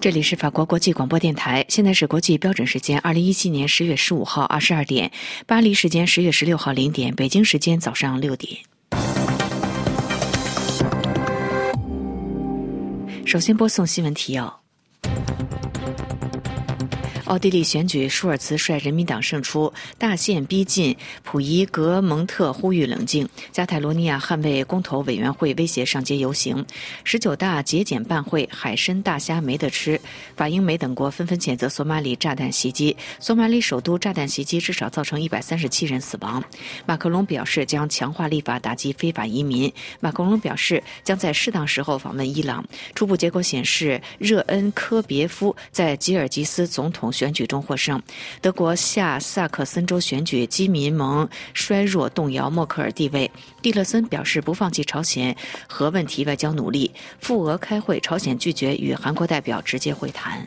这里是法国国际广播电台，现在是国际标准时间2017年10月15号22点，巴黎时间10月16号0点，北京时间早上6点。首先播送新闻提要。奥地利选举，舒尔茨率人民党胜出，大限逼近，普伊格蒙特呼吁冷静，加泰罗尼亚捍卫公投委员会威胁上街游行，19大节俭办会，海参大虾没得吃。法英美等国纷纷谴责索马里炸弹袭击，索马里首都炸弹袭击至少造成137人死亡。马克龙表示将强化立法打击非法移民。马克龙表示将在适当时候访问伊朗。初步结果显示，热恩科别夫在吉尔吉斯总统选举中获胜。德国下萨克森州选举，基民盟衰弱，动摇默克尔地位。蒂勒森表示不放弃朝鲜核问题外交努力。赴俄开会，朝鲜拒绝与韩国代表直接会谈。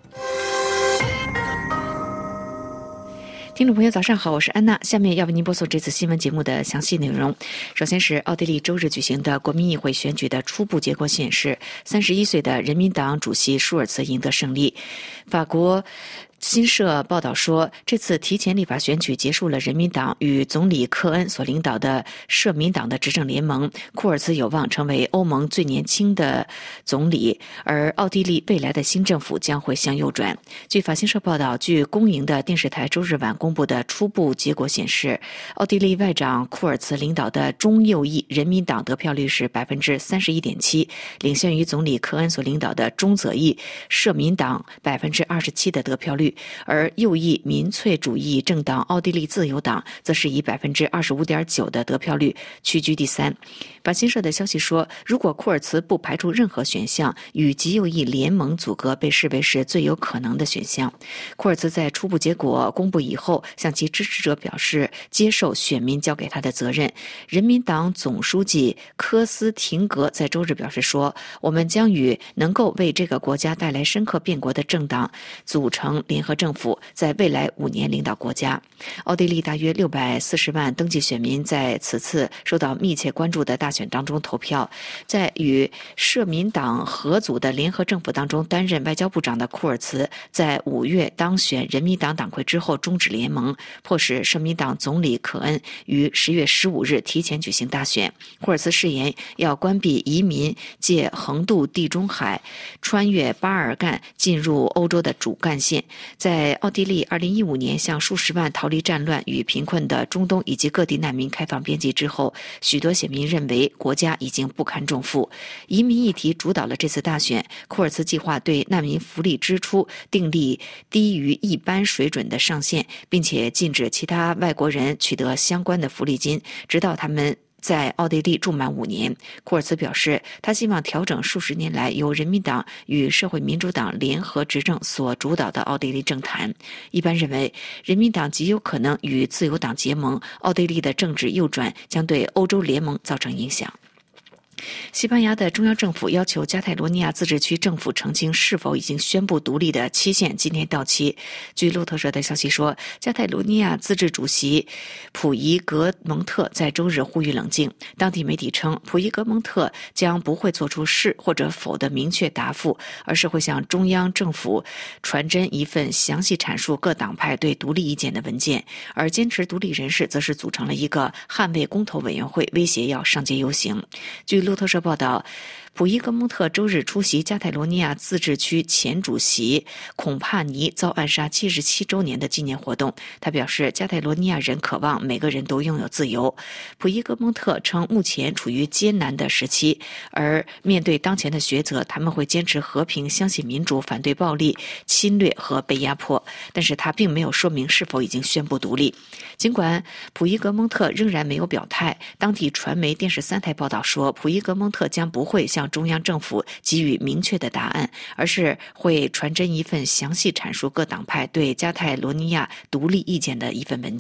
听众朋友早上好，我是安娜，下面要为您播送这次新闻节目的详细内容。首先是奥地利周日举行的国民议会选举的初步结果显示，31岁的人民党主席舒尔茨赢得胜利。法国新社报道说，这次提前立法选举结束了人民党与总理科恩所领导的社民党的执政联盟，库尔茨有望成为欧盟最年轻的总理，而奥地利未来的新政府将会向右转。据法新社报道，据公营的电视台周日晚公布的初步结果显示，奥地利外长库尔茨领导的中右翼人民党得票率是 31.7%， 领先于总理科恩所领导的中左翼社民党 27% 的得票率，而右翼民粹主义政党奥地利自由党则是以 25.9% 的得票率屈居第三。法新社的消息说，如果库尔茨不排除任何选项，与极右翼联盟组阁被视为是最有可能的选项。库尔茨在初步结果公布以后，向其支持者表示接受选民交给他的责任。人民党总书记科斯廷格在周日表示说，我们将与能够为这个国家带来深刻变革的政党组成联合政府，在未来5年领导国家。奥地利大约640万登记选民在此次受到密切关注的大选当中投票。在与社民党合组的联合政府当中担任外交部长的库尔茨，在5月当选人民党党魁之后终止联盟，迫使社民党总理科恩于10月15日提前举行大选。库尔茨誓言要关闭移民借横渡地中海、穿越巴尔干进入欧洲的主干线。在奥地利2015年向数十万逃离战乱与贫困的中东以及各地难民开放边境之后，许多选民认为国家已经不堪重负。移民议题主导了这次大选。库尔茨计划对难民福利支出订立低于一般水准的上限，并且禁止其他外国人取得相关的福利金，直到他们在奥地利住满5年。库尔茨表示，他希望调整数十年来由人民党与社会民主党联合执政所主导的奥地利政坛。一般认为，人民党极有可能与自由党结盟，奥地利的政治右转将对欧洲联盟造成影响。西班牙的中央政府要求加泰罗尼亚自治区政府澄清是否已经宣布独立的期限今天到期。据路透社的消息说，加泰罗尼亚自治主席普伊格蒙特在周日呼吁冷静。当地媒体称，普伊格蒙特将不会做出是或者否的明确答复，而是会向中央政府传真一份详细阐述各党派对独立意见的文件。而坚持独立人士则是组成了一个捍卫公投委员会，威胁要上街游行。据路透社报道，普伊格蒙特周日出席加泰罗尼亚自治区前主席孔帕尼遭暗杀77周年的纪念活动。他表示，加泰罗尼亚人渴望每个人都拥有自由。普伊格蒙特称，目前处于艰难的时期，而面对当前的抉择，他们会坚持和平，相信民主，反对暴力、侵略和被压迫。但是他并没有说明是否已经宣布独立。尽管普伊格蒙特仍然没有表态，当地传媒电视3台报道说，普伊格蒙特将不会向中央政府给予明确的答案，而是会传真一份详细阐述各党派对加泰罗尼亚独立意见的一份文件。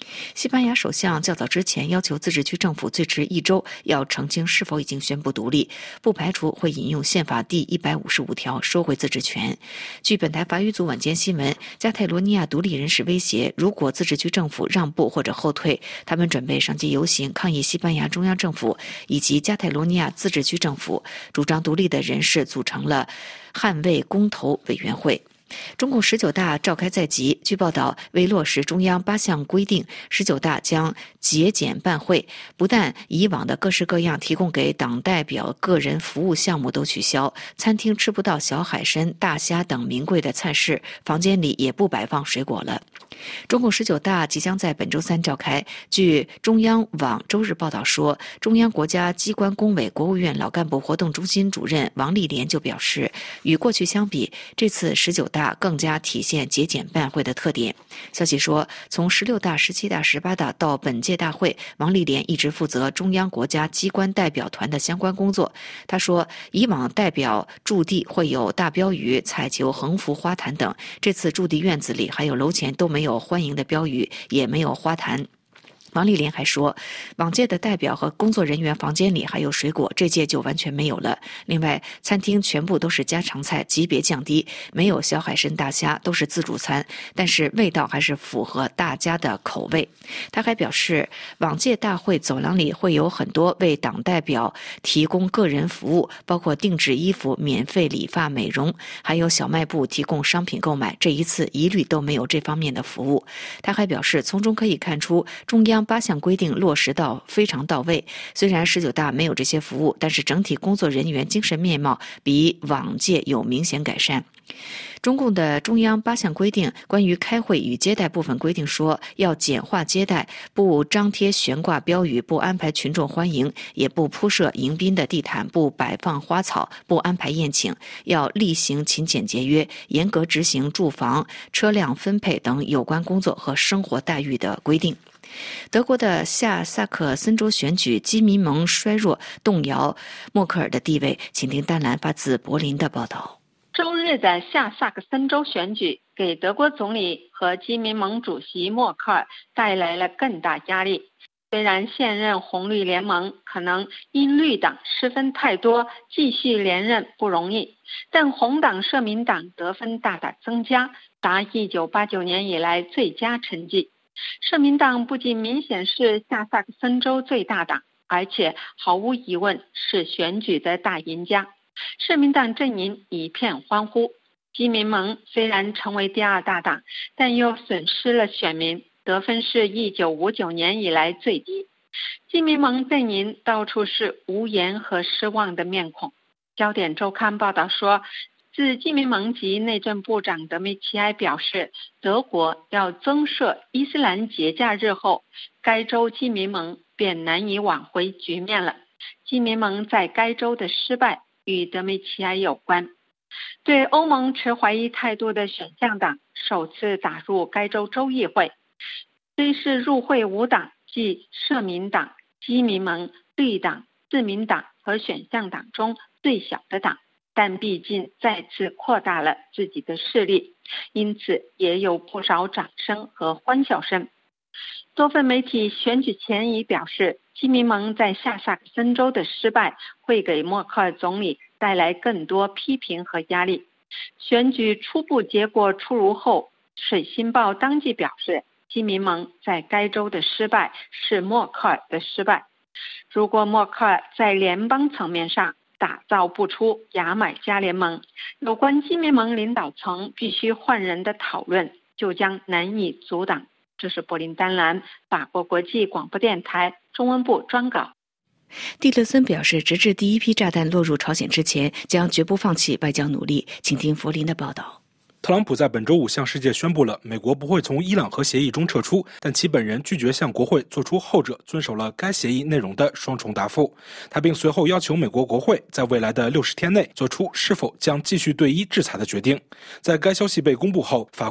西班牙首相较早之前要求自治区政府最迟1周要澄清是否已经宣布独立，不排除会引用宪法第155条收回自治权。据本台法语组晚间新闻，加泰罗尼亚独立人士威胁，如果自治区政府让步或者后退，他们准备上街游行抗议西班牙中央政府以及加泰罗尼亚自治区政府。主张独立的人士组成了捍卫公投委员会。中共19大召开在即，据报道，为落实中央8项规定，19大将节俭办会，不但以往的各式各样提供给党代表个人服务项目都取消，餐厅吃不到小海参、大虾等名贵的菜式，房间里也不摆放水果了。中共19大即将在本周3召开。据中央网周日报道说，中央国家机关工委国务院老干部活动中心主任王丽莲就表示，与过去相比，这次19大更加体现节俭办会的特点。消息说，从16大、17大、18大到本届大会，王丽莲一直负责中央国家机关代表团的相关工作。他说，以往代表驻地会有大标语、彩球、横幅、花坛等，这次驻地院子里还有楼前都没有欢迎的标语，也没有花坛。王丽莲还说，往届的代表和工作人员房间里还有水果，这届就完全没有了。另外，餐厅全部都是家常菜，级别降低，没有小海参、大虾，都是自助餐，但是味道还是符合大家的口味。他还表示，往届大会走廊里会有很多为党代表提供个人服务，包括定制衣服、免费理发美容，还有小卖部提供商品购买，这一次一律都没有这方面的服务。他还表示，从中可以看出中央8项规定落实到非常到位，虽然19大没有这些服务，但是整体工作人员精神面貌比往届有明显改善。中共的中央8项规定关于开会与接待部分规定说，要简化接待，不张贴悬挂标语，不安排群众欢迎，也不铺设迎宾的地毯，不摆放花草，不安排宴请，要厉行勤俭节约，严格执行住房、车辆分配等有关工作和生活待遇的规定。德国的下萨克森州选举，基民盟衰弱，动摇默克尔的地位。请听丹兰发自柏林的报道。 周日的下萨克森州选举给德国总理和基民盟主席默克尔带来了更大压力。虽然现任红绿联盟可能因绿党失分太多，继续连任不容易，但红党社民党得分大大增加，达1989年以来最佳成绩。社民党不仅明显是下萨克森州最大党，而且毫无疑问是选举的大赢家。社民党阵营一片欢呼。基民盟虽然成为第2大党，但又损失了选民，得分是1959年以来最低。基民盟阵营到处是无言和失望的面孔。焦点周刊报道说，自基民盟籍内政部长德梅齐埃表示，德国要增设伊斯兰节假日后，该州基民盟便难以挽回局面了。基民盟在该州的失败与德梅齐埃有关。对欧盟持怀疑态度的选项党首次打入该州州议会，虽是入会5党，即社民党、基民盟、绿党、自民党和选项党中最小的党，但毕竟再次扩大了自己的势力，因此也有不少掌声和欢笑声。多份媒体选举前已表示，基民盟在下萨克森州的失败会给默克尔总理带来更多批评和压力。选举初步结果出炉后，水星报当即表示，基民盟在该州的失败是默克尔的失败。如果默克尔在联邦层面上打造不出牙买加联盟，有关基民盟领导层必须换人的讨论就将难以阻挡。这是柏林丹兰法国国际广播电台中文部专稿。 蒂勒森表示，直至第一批炸弹落入朝鲜之前，将绝不放弃外交努力。请听弗林的报道。 特朗普在本周5向世界宣布了美国不会从伊朗核协议中撤出，但其本人拒绝向国会做出后者遵守了该协议内容的双重答复。他并随后要求美国国会在未来的60天内做出是否将继续对伊制裁的决定。在该消息被公布后，法国、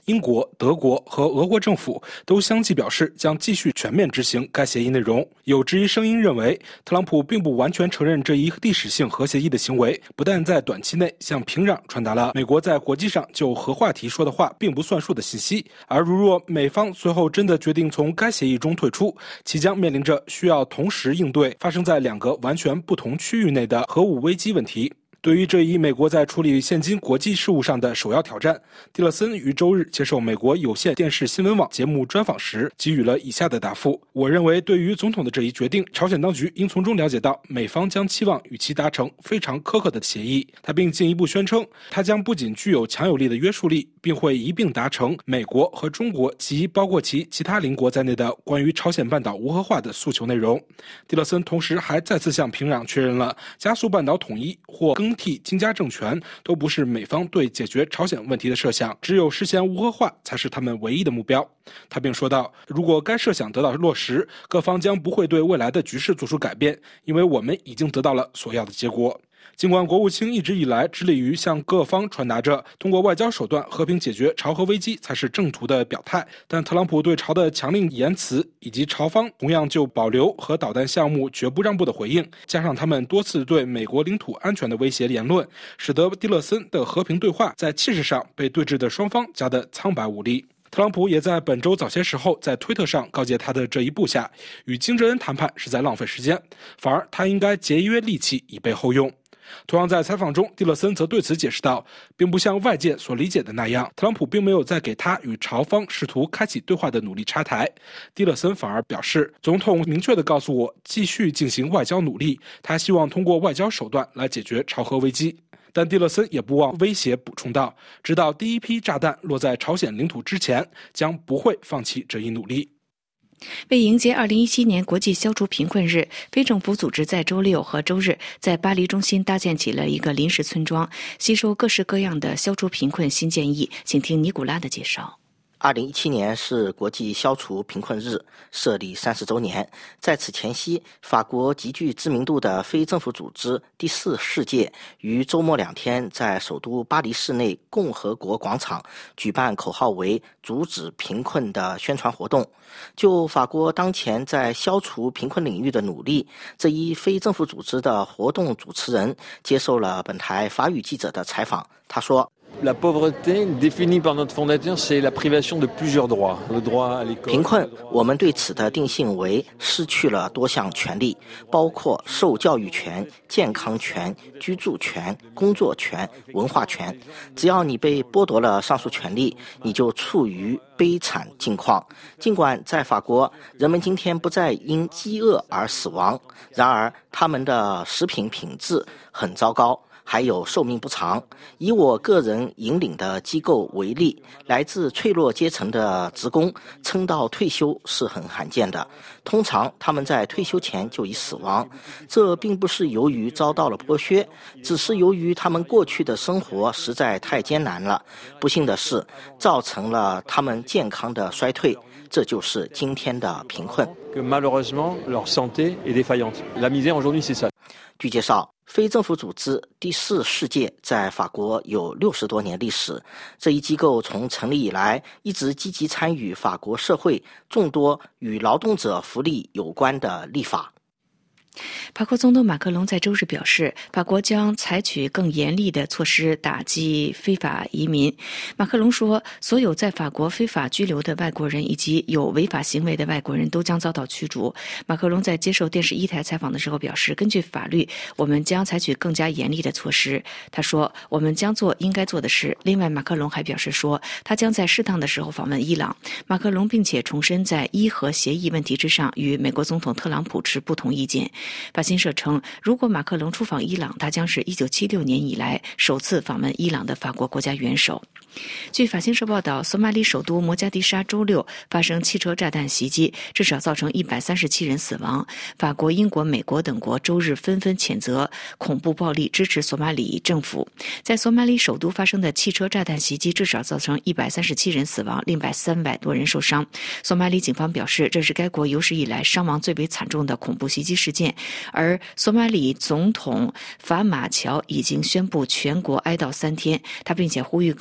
英国、德国和俄国政府都相继表示将继续全面执行该协议内容。有质疑声音认为，特朗普并不完全承认这一历史性核协议的行为，不但在短期内向平壤传达了美国在国际上就核话题说的话并不算数的信息，而如若美方最后真的决定从该协议中退出，其将面临着需要同时应对发生在2个完全不同区域内的核武危机问题。对于这一美国在处理现今国际事务上的首要挑战，蒂勒森于周日接受美国有线电视新闻网节目专访时给予了以下的答复：我认为对于总统的这一决定，朝鲜当局应从中了解到美方将期望与其达成非常苛刻的协议。他并进一步宣称，他将不仅具有强有力的约束力，并会一并达成美国和中国及包括其其他邻国在内的关于朝鲜半岛无核化的诉求内容。蒂勒森同时还再次向平壤确认了加速半岛统一或更替金家政权都不是美方对解决朝鲜问题的设想，只有实现无核化才是他们唯一的目标。他并说道，如果该设想得到落实，各方将不会对未来的局势做出改变，因为我们已经得到了所要的结果。尽管国务卿一直以来致力于向各方传达着通过外交手段和平解决朝核危机才是正途的表态，但特朗普对朝的强硬言辞以及朝方同样就保留核导弹项目绝不让步的回应，加上他们多次对美国领土安全的威胁言论，使得蒂勒森的和平对话在气势上被对峙的双方加得苍白无力。特朗普也在本周早些时候在推特上告诫他的这一部下，与金正恩谈判是在浪费时间，反而他应该节约力气以备后用。同样在采访中，蒂勒森则对此解释道，并不像外界所理解的那样，特朗普并没有在给他与朝方试图开启对话的努力插台。蒂勒森反而表示，总统明确地告诉我继续进行外交努力，他希望通过外交手段来解决朝核危机。但蒂勒森也不忘威胁补充道，直到第一批炸弹落在朝鲜领土之前，将不会放弃这一努力。 为迎接2017年国际消除贫困日，非政府组织在周六和周日在巴黎中心搭建起了一个临时村庄，吸收各式各样的消除贫困新建议。请听尼古拉的介绍。 2017年是国际消除贫困日设立30周年，在此前夕，法国极具知名度的非政府组织第4世界于周末2天在首都巴黎市内共和国广场举办口号为“阻止贫困”的宣传活动。就法国当前在消除贫困领域的努力，这一非政府组织的活动主持人接受了本台法语记者的采访。他说 La pauvreté définie par notre fondateur, c'est la privation de plusieurs droits. Le droit à l'école. 贫困，我们对此的定性为失去了多项权利，包括受教育权、健康权、居住权、工作权、文化权。只要你被剥夺了上述权利，你就处于悲惨境况。尽管在法国，人们今天不再因饥饿而死亡，然而他们的食品品质很糟糕。还有寿命不长。以我个人引领的机构为例，来自脆弱阶层的职工撑到退休是很罕见的，通常他们在退休前就已死亡。这并不是由于遭到了剥削，只是由于他们过去的生活实在太艰难了。不幸的是，造成了他们健康的衰退，这就是今天的贫困。 Malheureusement, leur santé est défaillante. La misère aujourd'hui, c'est ça. 据介绍，非政府组织第4世界在法国有60多年历史。这一机构从成立以来，一直积极参与法国社会众多与劳动者福利有关的立法。 法国总统马克龙在周日表示，法国将采取更严厉的措施打击非法移民。马克龙说，所有在法国非法居留的外国人以及有违法行为的外国人都将遭到驱逐。马克龙在接受电视1台采访的时候表示，根据法律，我们将采取更加严厉的措施。他说，我们将做应该做的事。另外，马克龙还表示说，他将在适当的时候访问伊朗。马克龙并且重申在伊核协议问题之上与美国总统特朗普持不同意见。法新社称，如果马克龙出访伊朗，他将是1976年以来首次访问伊朗的法国国家元首。据法新社报道，索马里首都摩加迪沙周六发生汽车炸弹袭击，至少造成137人死亡。法国、英国、美国等国周日纷纷谴责恐怖暴力，支持索马里政府。在索马里首都发生的汽车炸弹袭击至少造成137人死亡，另外300多人受伤。索马里警方表示，这是该国有史以来伤亡最为惨重的恐怖袭击事件。而索马里总统法马乔已经宣布全国哀悼3天，他并且呼吁各地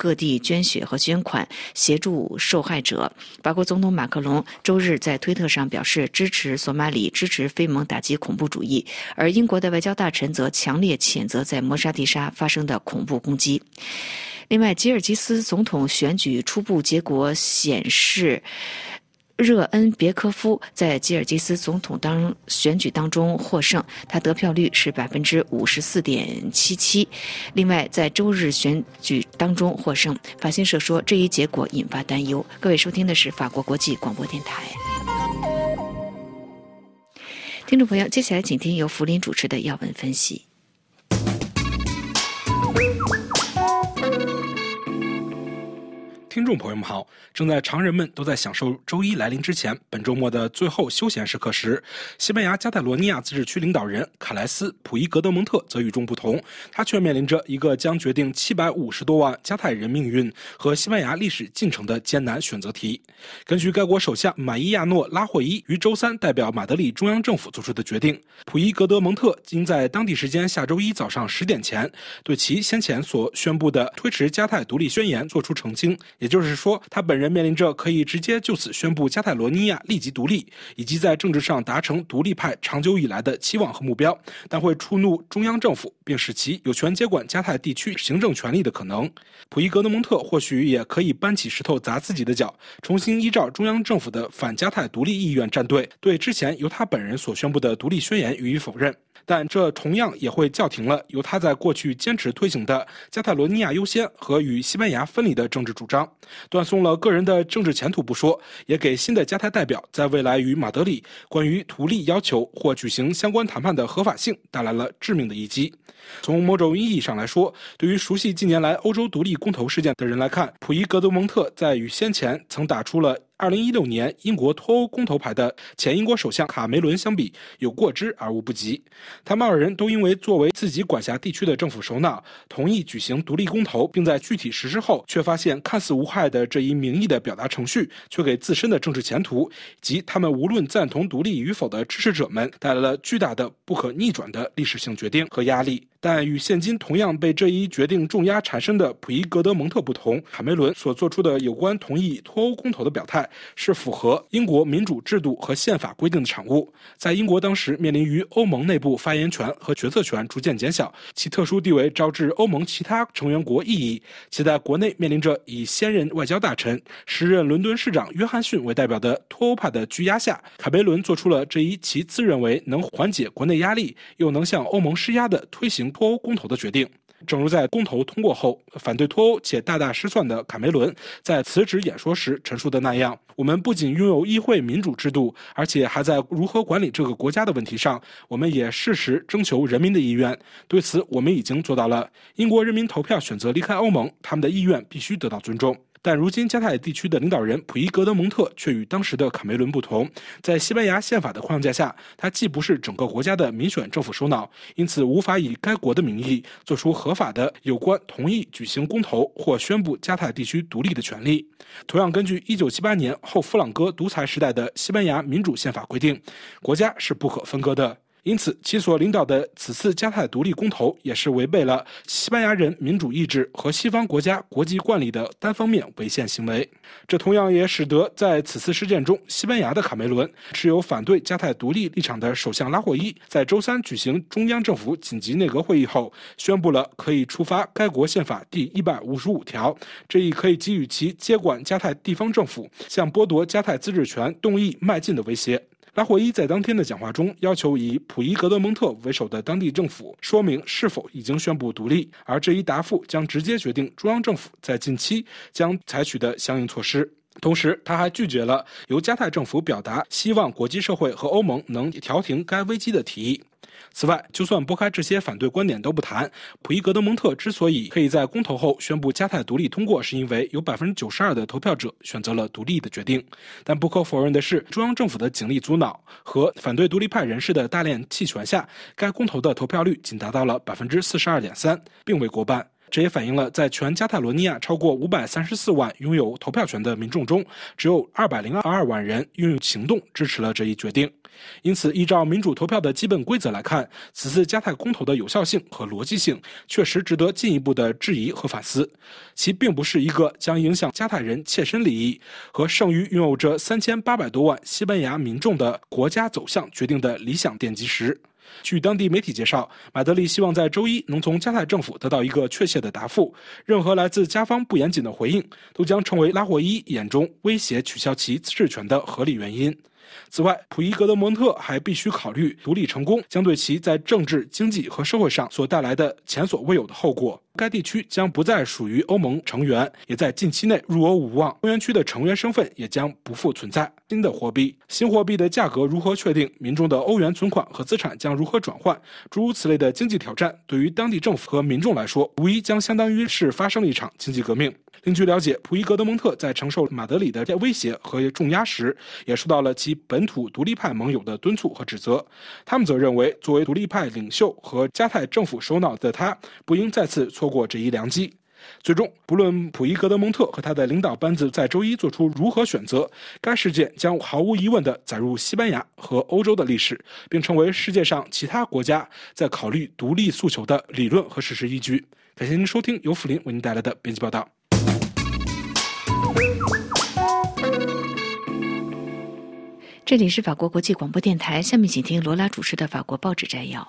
捐血和捐款，协助受害者。法国总统马克龙周日在推特上表示支持索马里，支持非盟打击恐怖主义，而英国的外交大臣则强烈谴责在摩沙迪沙发生的恐怖攻击。另外，吉尔吉斯总统选举初步结果显示，热恩别科夫在吉尔吉斯总统选举当中获胜，他得票率是 54.77%。另外，在周日选举当中获胜，法新社说这一结果引发担忧。各位收听的是法国国际广播电台。听众朋友，接下来请听由福林主持的要闻分析。 听众朋友们好，正在常人们都在享受周一来临之前，本周末的最后休闲时刻时，西班牙加泰罗尼亚自治区领导人卡莱斯·普伊格德蒙特则与众不同，他却面临着一个将决定750多万加泰人命运和西班牙历史进程的艰难选择题。根据该国首相马伊亚诺·拉霍伊于周三代表马德里中央政府做出的决定，普伊格德蒙特应在当地时间下周一早上10点前对其先前所宣布的推迟加泰独立宣言做出澄清。也就是说，他本人面临着可以直接就此宣布加泰罗尼亚立即独立，以及在政治上达成独立派长久以来的期望和目标，但会触怒中央政府，并使其有权接管加泰地区行政权力的可能。普伊格德蒙特或许也可以搬起石头砸自己的脚，重新依照中央政府的反加泰独立意愿站队，对之前由他本人所宣布的独立宣言予以否认。但这同样也会叫停了由他在过去坚持推行的加泰罗尼亚优先和与西班牙分离的政治主张，断送了个人的政治前途不说，也给新的加泰代表在未来与马德里关于独立要求或举行相关谈判的合法性带来了致命的一击。从某种意义上来说，对于熟悉近年来欧洲独立公投事件的人来看，普伊格德蒙特在与先前曾打出了2016年英国脱欧公投牌的前英国首相卡梅伦相比，有过之而无不及。他们二人都因为作为自己管辖地区的政府首脑，同意举行独立公投，并在具体实施后却发现看似无害的这一民意的表达程序，却给自身的政治前途及他们无论赞同独立与否的支持者们带来了巨大的不可逆转的历史性决定和压力。但与现今同样被这一决定重压缠身的普伊格德蒙特不同，卡梅伦所做出的有关同意脱欧公投的表态是符合英国民主制度和宪法规定的产物。在英国当时面临于欧盟内部发言权和决策权逐渐减小，其特殊地位招致欧盟其他成员国异议，其在国内面临着以现任外交大臣、时任伦敦市长约翰逊为代表的脱欧派的拘压下，卡梅伦做出了这一其自认为能缓解国内压力又能向欧盟施压的推行脱欧公投的决定。正如在公投通过后反对脱欧且大大失算的卡梅伦在辞职演说时陈述的那样，我们不仅拥有议会民主制度，而且还在如何管理这个国家的问题上，我们也适时征求人民的意愿。对此我们已经做到了。英国人民投票选择离开欧盟，他们的意愿必须得到尊重。但如今加泰地区的领导人普伊格德蒙特却与当时的卡梅伦不同，在西班牙宪法的框架下，他既不是整个国家的民选政府首脑，因此无法以该国的名义做出合法的有关同意举行公投或宣布加泰地区独立的权利。同样，根据1978年后弗朗哥独裁时代的西班牙民主宪法规定，国家是不可分割的。因此其所领导的此次加泰独立公投也是违背了西班牙人民主意志和西方国家国际惯例的单方面违宪行为。这同样也使得在此次事件中，西班牙的卡梅伦持有反对加泰独立立场的首相拉霍伊在周三举行中央政府紧急内阁会议后，宣布了可以触发该国宪法第155条这一可以给予其接管加泰地方政府向剥夺加泰自治权动议迈进的威胁。拉霍伊在当天的讲话中要求以普伊格德蒙特为首的当地政府说明是否已经宣布独立，而这一答复将直接决定中央政府在近期将采取的相应措施。同时他还拒绝了由加泰政府表达希望国际社会和欧盟能调停该危机的提议。此外，就算拨开这些反对观点都不谈，普伊格德蒙特之所以可以在公投后宣布加泰独立通过，是因为有 92% 的投票者选择了独立的决定。但不可否认的是，中央政府的警力阻挠和反对独立派人士的大量弃权下，该公投的投票率仅达到了 42.3%， 并未过半。 这也反映了在全加泰罗尼亚超过534万拥有投票权的民众中，只有202万人用行动支持了这一决定。因此，依照民主投票的基本规则来看，此次加泰公投的有效性和逻辑性确实值得进一步的质疑和反思。其并不是一个将影响加泰人切身利益和剩余拥有着3800多万西班牙民众的国家走向决定的理想奠基石。据当地媒体介绍，马德里希望在周一能从加泰政府得到一个确切的答复，任何来自加方不严谨的回应都将成为拉霍伊眼中威胁取消其自治权的合理原因。此外，普伊格德蒙特还必须考虑独立成功将对其在政治、经济和社会上所带来的前所未有的后果。该地区将不再属于欧盟成员，也在近期内入欧无望，欧元区的成员身份也将不复存在。新货币的价格如何确定，民众的欧元存款和资产将如何转换，诸如此类的经济挑战，对于当地政府和民众来说，无疑将相当于是发生了一场经济革命。另据了解，普伊格德蒙特在承受马德里的威胁和重压时，也受到了其本土独立派盟友的敦促和指责。他们则认为，作为独立派领袖和加泰政府首脑的他，不应再次错过这一良机。最终，不论普伊格德蒙特和他的领导班子在周一做出如何选择，该事件将毫无疑问地载入西班牙和欧洲的历史，并成为世界上其他国家在考虑独立诉求的理论和事实依据。感谢您收听由福林为您带来的编辑报道。 这里是法国国际广播电台，下面请听罗拉主持的法国报纸摘要。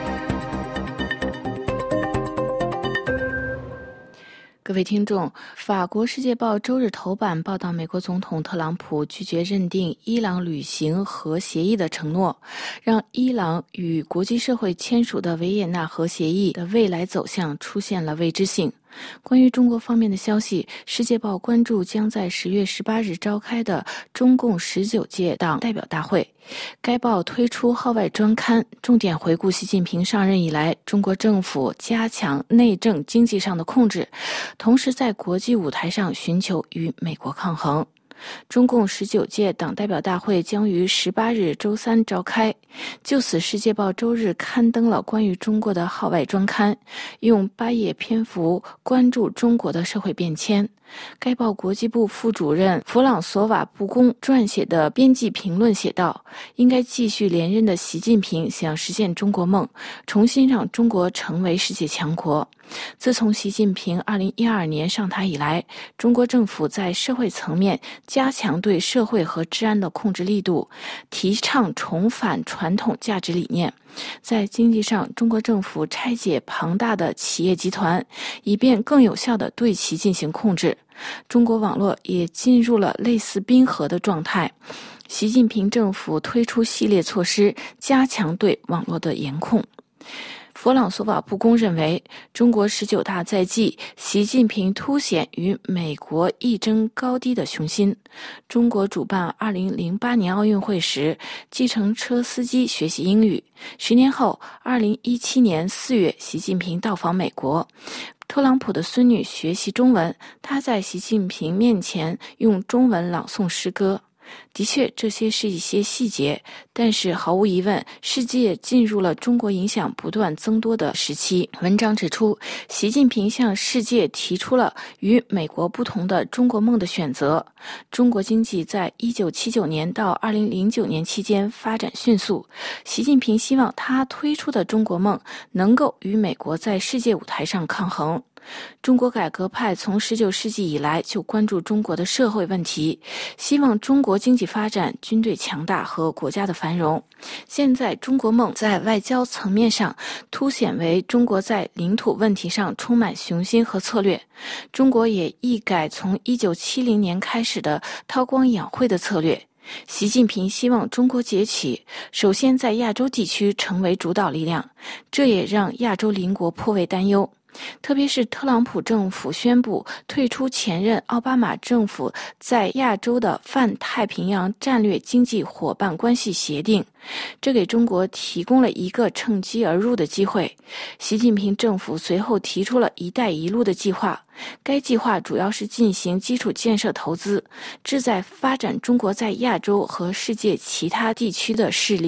各位听众，法国《世界报》周日头版报道，美国总统特朗普拒绝认定伊朗履行核协议的承诺，让伊朗与国际社会签署的维也纳核协议的未来走向出现了未知性。关于中国方面的消息，《世界报》关注将在10月18日召开的中共19届党代表大会。该报推出号外专刊，重点回顾习近平上任以来中国政府加强内政经济上的控制，同时在国际舞台上寻求与美国抗衡。中共19届党代表大会将于18日周三召开。就此，《世界报》周日刊登了关于中国的号外专刊，用8页篇幅关注中国的社会变迁。该报国际部副主任弗朗索瓦·布公撰写的编辑评论写道：应该继续连任的习近平想实现中国梦，重新让中国成为世界强国。自从习近平2012年上台以来，中国政府在社会层面加强对社会和治安的控制力度，提倡重返传统价值理念。在经济上，中国政府拆解庞大的企业集团，以便更有效地对其进行控制。中国网络也进入了类似冰河的状态。习近平政府推出系列措施，加强对网络的严控。弗朗索瓦·布公认为，中国19大在即，习近平凸显与美国一争高低的雄心。中国主办2008年奥运会时，计程车司机学习英语。10年后，2017年4月，习近平到访美国。特朗普的孙女学习中文，他在习近平面前用中文朗诵诗歌。的确，这些是一些细节，但是毫无疑问，世界进入了中国影响不断增多的时期。文章指出，习近平向世界提出了与美国不同的中国梦的选择。中国经济在1979年到2009年期间发展迅速，习近平希望他推出的中国梦能够与美国在世界舞台上抗衡。中国改革派从19世纪以来就关注中国的社会问题，希望中国经济发展、军队强大和国家的繁荣。现在中国梦在外交层面上凸显为中国在领土问题上充满雄心和策略。中国也一改从1970年开始的韬光养晦的策略。习近平希望中国崛起，首先在亚洲地区成为主导力量，这也让亚洲邻国颇为担忧。特别是特朗普政府宣布退出前任奥巴马政府在亚洲的泛太平洋战略经济伙伴关系协定，这给中国提供了一个趁机而入的机会。习近平政府随后提出了一带一路的计划，该计划主要是进行基础建设投资，旨在发展中国在亚洲和世界其他地区的势力。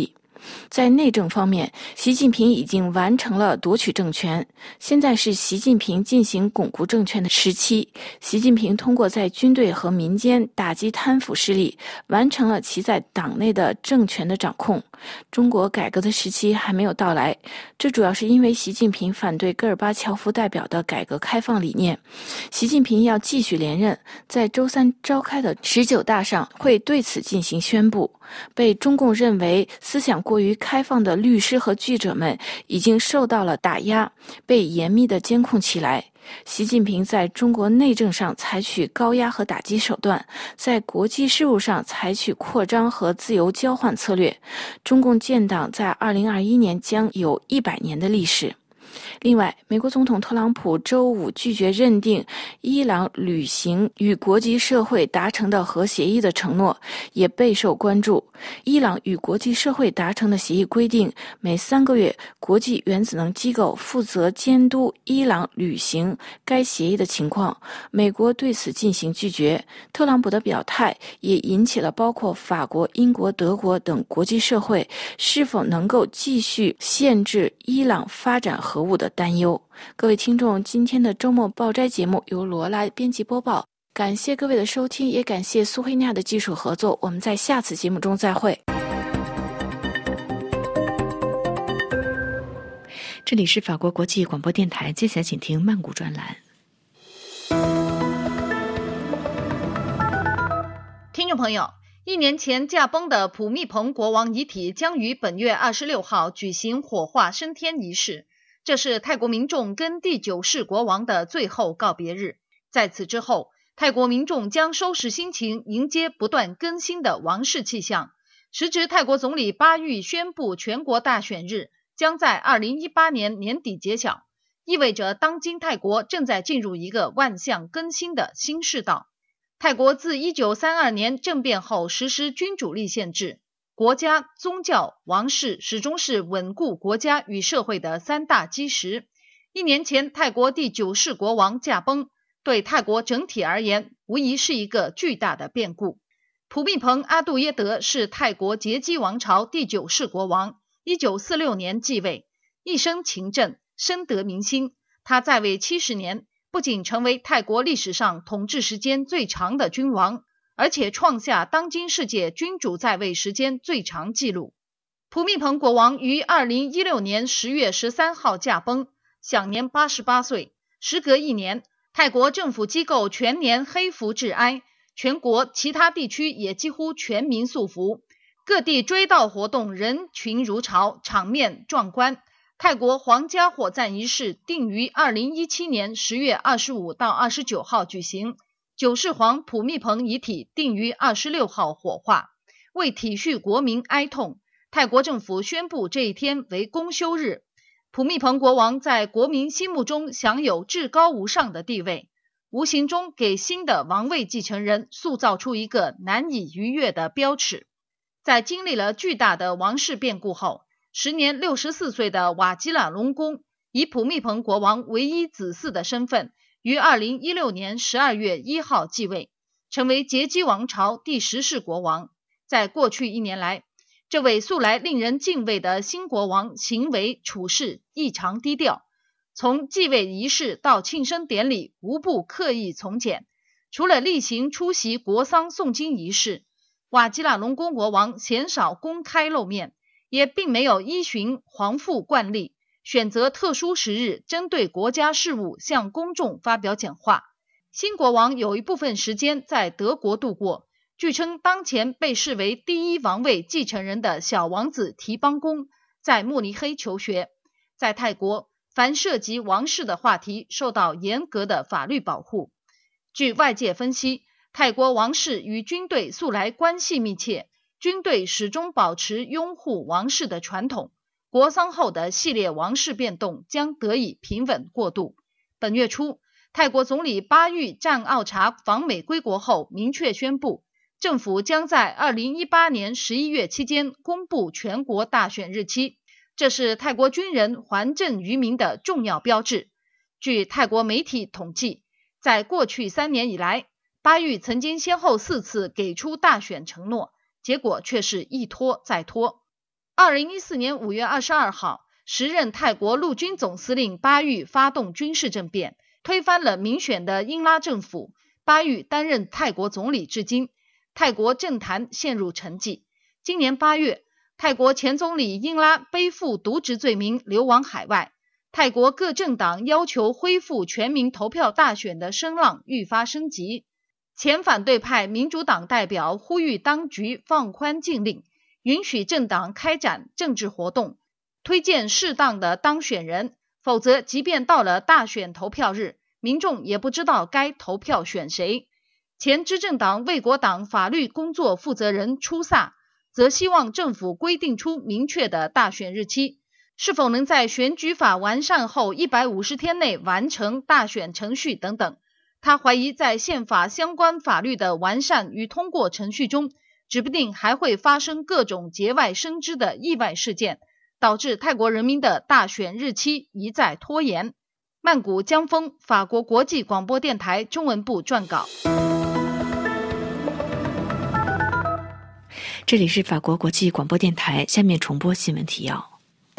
在内政方面，习近平已经完成了夺取政权，现在是习近平进行巩固政权的时期。习近平通过在军队和民间打击贪腐势力，完成了其在党内的政权的掌控。中国改革的时期还没有到来，这主要是因为习近平反对戈尔巴乔夫代表的改革开放理念。习近平要继续连任，在周三召开的19大上会对此进行宣布。被中共认为思想过于开放的律师和记者们已经受到了打压，被严密地监控起来。习近平在中国内政上采取高压和打击手段，在国际事务上采取扩张和自由交换策略。中共建党在2021年将有100年的历史。另外，美国总统特朗普周五拒绝认定伊朗履行与国际社会达成的核协议的承诺，也备受关注。伊朗与国际社会达成的协议规定，每3个月，国际原子能机构负责监督伊朗履行该协议的情况。美国对此进行拒绝。特朗普的表态也引起了包括法国、英国、德国等国际社会是否能够继续限制伊朗发展核武的担忧。各位听众，今天的周末报摘节目由罗拉编辑播报，感谢各位的收听，也感谢苏黑娜的技术合作。我们在下次节目中再会。 这里是法国国际广播电台，接下来请听曼谷专栏。 听众朋友，1年前驾崩的普密蓬国王遗体将于本月26号举行火化升天仪式，这是泰国民众跟第9世国王的最后告别日。在此之后，泰国民众将收拾心情，迎接不断更新的王室气象。时值泰国总理巴育宣布全国大选日将在2018年年底揭晓，意味着当今泰国正在进入一个万象更新的新世道。泰国自1932年政变后实施君主立宪制，国家、宗教、王室始终是稳固国家与社会的3大基石。1年前，泰国第9世国王驾崩，对泰国整体而言，无疑是一个巨大的变故。普密蓬阿杜耶德是泰国杰基王朝第9世国王，1946年继位，一生勤政，深得民心。他在位70年，不仅成为泰国历史上统治时间最长的君王，而且创下当今世界君主在位时间最长纪录。普密蓬国王于2016年10月13号驾崩，享年88岁。时隔1年，泰国政府机构全年黑服致哀，全国其他地区也几乎全民肃服，各地追悼活动人群如潮，场面壮观。泰国皇家火葬仪式定于2017年10月25到29号举行，9世皇普密蓬遗体定于26号火化。为体恤国民哀痛，泰国政府宣布这一天为公休日。普密蓬国王在国民心目中享有至高无上的地位，无形中给新的王位继承人塑造出一个难以逾越的标尺。在经历了巨大的王室变故后，时年64岁的瓦基拉隆功以普密蓬国王唯一子嗣的身份，于2016年12月1号继位，成为杰基王朝第10世国王。在过去1年来，这位素来令人敬畏的新国王行为处事异常低调，从继位仪式到庆生典礼无不刻意从简。除了例行出席国丧诵经仪式，瓦基拉隆功国王鲜少公开露面，也并没有依循皇父惯例，选择特殊时日针对国家事务向公众发表讲话。新国王有一部分时间在德国度过，据称当前被视为第1王位继承人的小王子提邦公在慕尼黑求学。在泰国，凡涉及王室的话题受到严格的法律保护。据外界分析，泰国王室与军队素来关系密切，军队始终保持拥护王室的传统，国丧后的系列王室变动将得以平稳过渡。本月初，泰国总理巴育战奥查访美归国后明确宣布，政府将在2018年11月期间公布全国大选日期，这是泰国军人还政于民的重要标志。据泰国媒体统计，在过去3年以来，巴育曾经先后4次给出大选承诺，结果却是一拖再拖。 2014年5月22号，时任泰国陆军总司令巴育发动军事政变，推翻了民选的英拉政府，巴育担任泰国总理至今，泰国政坛陷入沉寂。今年8月，泰国前总理英拉背负渎职罪名流亡海外，泰国各政党要求恢复全民投票大选的声浪愈发升级。前反对派民主党代表呼吁当局放宽禁令，允许政党开展政治活动，推荐适当的当选人，否则即便到了大选投票日，民众也不知道该投票选谁。前执政党卫国党法律工作负责人初萨则希望政府规定出明确的大选日期，是否能在选举法完善后150天内完成大选程序等等。他怀疑在宪法相关法律的完善与通过程序中，指不定还会发生各种节外生枝的意外事件，导致泰国人民的大选日期一再拖延。曼谷江峰，法国国际广播电台中文部撰稿。 这里是法国国际广播电台，下面重播新闻提要。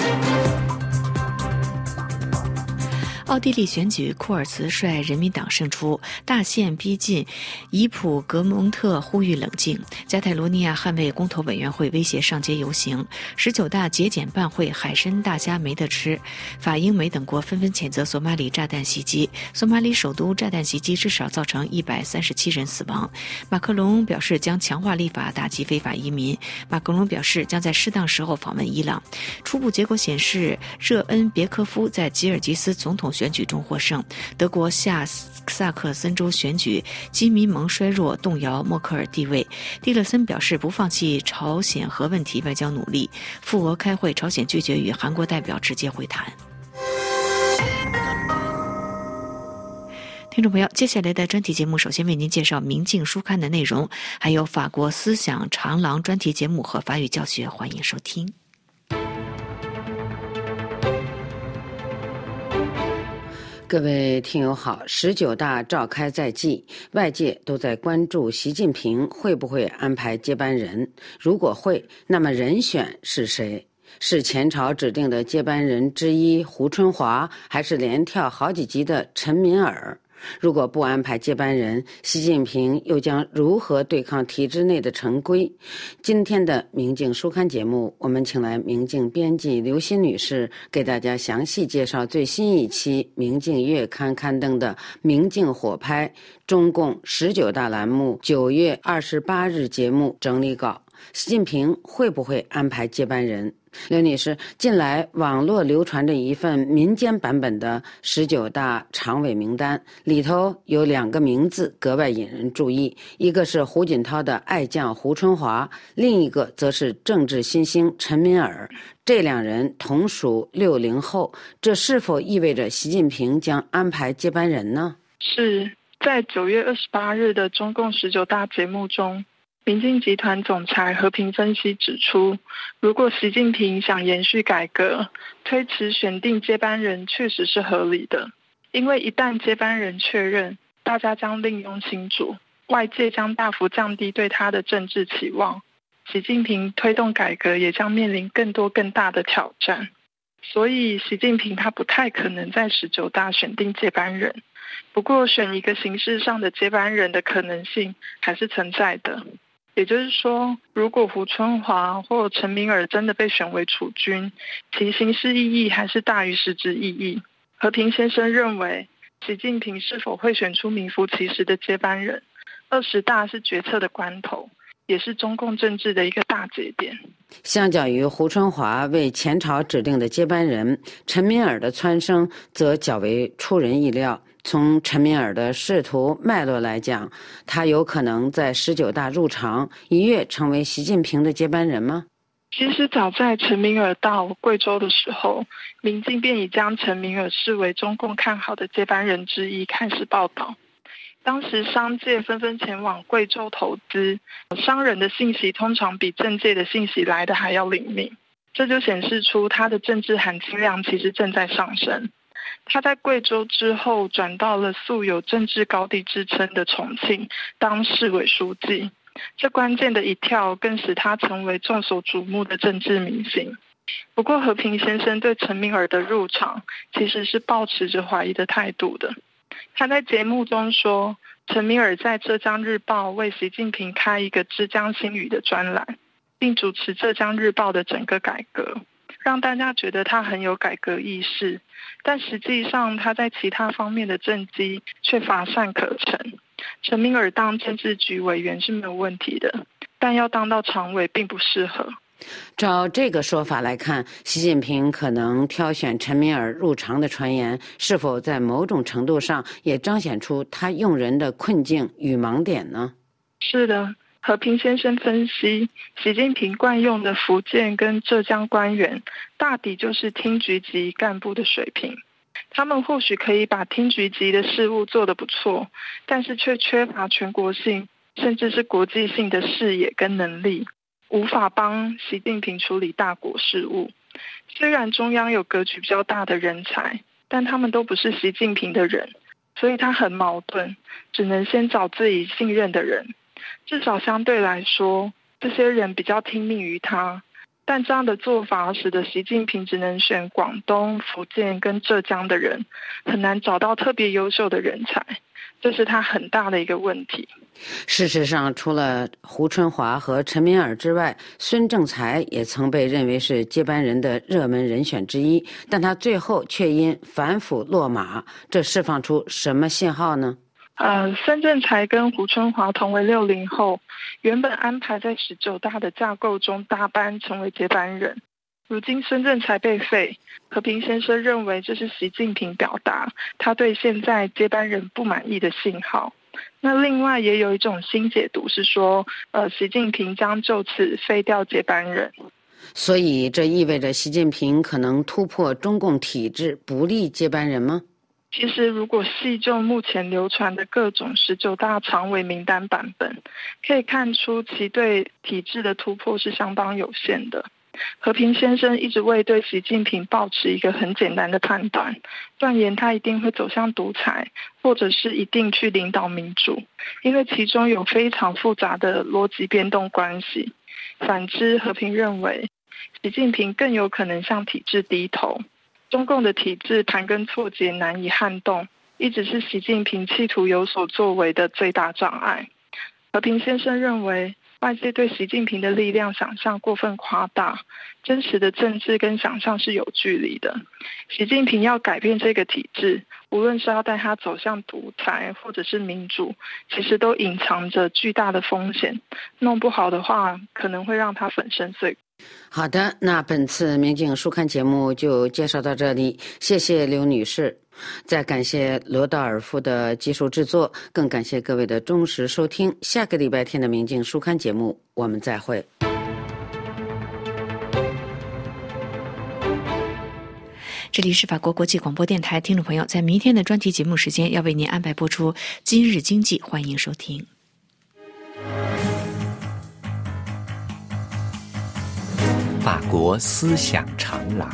奥地利选举，库尔茨率人民党胜出，大限逼近，伊普格蒙特呼吁冷静，加泰罗尼亚捍卫公投委员会威胁上街游行，19大节俭办会海参大虾没得吃，法英美等国纷纷谴责索马里炸弹袭击，索马里首都炸弹袭击至少造成137人死亡。马克龙表示将强化立法打击非法移民，马克龙表示将在适当时候访问伊朗。初步结果显示，热恩别科夫在吉尔吉斯总统选举中获胜。德国下萨克森州选举，基民盟衰弱，动摇默克尔地位。蒂勒森表示不放弃朝鲜核问题外交努力。赴俄开会，朝鲜拒绝与韩国代表直接会谈。听众朋友，接下来的专题节目首先为您介绍《明镜书刊》的内容，还有法国思想长廊专题节目和法语教学，欢迎收听。 各位听友好，19大召开在即，外界都在关注习近平会不会安排接班人，如果会，那么人选是谁？是前朝指定的接班人之一胡春华，还是连跳好几级的陈敏尔？如果不安排接班人，习近平又将如何对抗体制内的陈规？今天的明镜书刊节目，我们请来明镜编辑刘欣女士给大家详细介绍最新一期明镜月刊刊登的明镜火拍中共19大栏目9月28日节目整理稿。习近平会不会安排接班人？刘女士，近来网络流传着一份民间版本的19大常委名单，里头有2个名字格外引人注意，一个是胡锦涛的爱将胡春华，另一个则是政治新星陈敏尔。这2人同属60后，这是否意味着习近平将安排接班人呢？ 是在9月28日的中共19大节目中，明镜集团总裁和平分析指出，如果习近平想延续改革，推迟选定接班人确实是合理的，因为一旦接班人确认，大家将另拥新主，外界将大幅降低对他的政治期望，习近平推动改革也将面临更多更大的挑战。所以习近平他不太可能在19大选定接班人，不过选一个形式上的接班人的可能性还是存在的。也就是说，如果胡春华或陈敏尔真的被选为储君，其形式意义还是大于实质意义。和平先生认为，习近平是否会选出名副其实的接班人，20大是决策的关头，也是中共政治的一个大节点。 相较于胡春华为前朝指定的接班人，陈敏尔的蹿升则较为出人意料。从陈敏尔的仕途脉络来讲，他有可能在19大入场，一跃成为习近平的接班人吗？ 其实早在陈敏尔到贵州的时候，明镜便已将陈敏尔视为中共看好的接班人之一开始报道。当时商界纷纷前往贵州投资，商人的信息通常比政界的信息来得还要灵敏，这就显示出他的政治含金量其实正在上升。他在贵州之后转到了素有政治高地之称的重庆当市委书记， 这关键的一跳更使他成为众所瞩目的政治明星。不过和平先生对陈明尔的入场其实是抱持着怀疑的态度的。他在节目中说，陈明尔在浙江日报为习近平开一个之江新语的专栏，并主持浙江日报的整个改革，让大家觉得他很有改革意识，但实际上他在其他方面的政绩却乏善可陈。陈明尔当政治局委员是没有问题的，但要当到常委并不适合。 照这个说法来看，习近平可能挑选陈明尔入常的传言，是否在某种程度上也彰显出他用人的困境与盲点呢？ 是的，和平先生分析，习近平惯用的福建跟浙江官员大抵就是厅局级干部的水平，他们或许可以把厅局级的事务做得不错，但是却缺乏全国性甚至是国际性的视野跟能力，无法帮习近平处理大国事务。虽然中央有格局比较大的人才，但他们都不是习近平的人，所以他很矛盾，只能先找自己信任的人。至少相对来说，这些人比较听命于他。但这样的做法使得习近平只能选广东、福建跟浙江的人，很难找到特别优秀的人才，这是他很大的一个问题。 事实上，除了胡春华和陈明尔之外，孙政才也曾被认为是接班人的热门人选之一，但他最后却因反腐落马，这释放出什么信号呢？ 孙政才跟胡春华同为60后，原本安排在19大的架构中搭班成为接班人。如今孙政才被废，和平先生认为这是习近平表达他对现在接班人不满意的信号。那另外也有一种新解读是说，习近平将就此废掉接班人。 所以这意味着习近平可能突破中共体制，不立接班人吗？ 其实如果细就目前流传的各种19大常委名单版本，可以看出其对体制的突破是相当有限的。和平先生一直未对习近平抱持一个很简单的判断，断言他一定会走向独裁，或者是一定去领导民主，因为其中有非常复杂的逻辑变动关系。反之，和平认为习近平更有可能向体制低头。中共的体制盘根错节，难以撼动，一直是习近平企图有所作为的最大障碍。和平先生认为，外界对习近平的力量想象过分夸大，真实的政治跟想象是有距离的。习近平要改变这个体制，无论是要带他走向独裁或者是民主，其实都隐藏着巨大的风险，弄不好的话可能会让他粉身碎骨。 好的，那本次明镜书刊节目就介绍到这里，谢谢刘女士，再感谢罗道尔夫的技术制作，更感谢各位的忠实收听。下个礼拜天的明镜书刊节目我们再会。 这里是法国国际广播电台，听众朋友，在明天的专题节目时间要为您安排播出今日经济，欢迎收听。 法国思想长廊，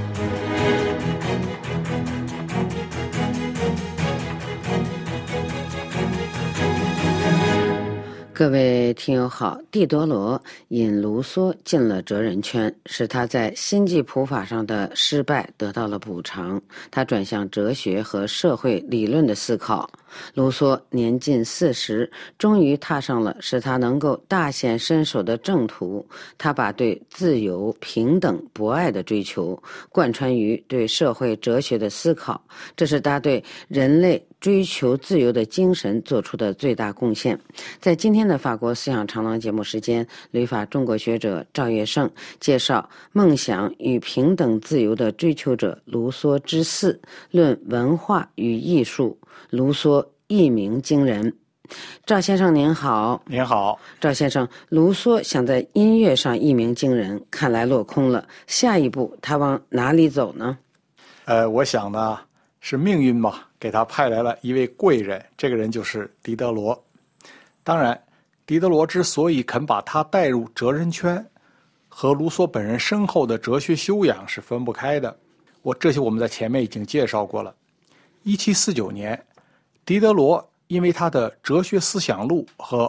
各位听友好，狄德罗引卢梭进了哲人圈，使他在心计普法上的失败得到了补偿。他转向哲学和社会理论的思考。卢梭年近40，终于踏上了使他能够大显身手的正途。他把对自由、平等、博爱的追求贯穿于对社会哲学的思考，这是他对人类追求自由的精神做出的最大贡献。在今天的法国思想长廊节目时间，旅法中国学者赵月胜介绍梦想与平等自由的追求者卢梭之4，论文化与艺术。卢梭一鸣惊人。赵先生您好。 您好。 赵先生，卢梭想在音乐上一鸣惊人，看来落空了，下一步他往哪里走呢？ 我想呢是命运吧，给他派来了一位贵人，这个人就是狄德罗。当然，狄德罗之所以肯把他带入哲人圈，和卢梭本人深厚的哲学修养是分不开的。这些我们在前面已经介绍过了。1749年，狄德罗因为他的哲学思想录和